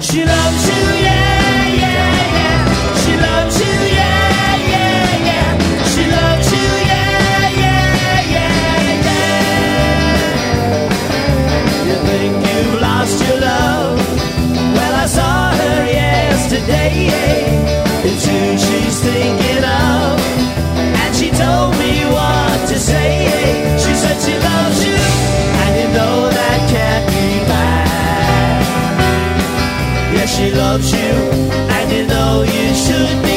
She loves you, yeah, yeah, yeah. She loves you, yeah, yeah, yeah. She loves you, yeah, yeah, yeah, yeah. You think you've lost your love? Well, I saw her yesterday. It's who she's thinking of, and she told me what to say. She said she loves you, and you know that can't be bad. Yeah, she loves you, and you know you should be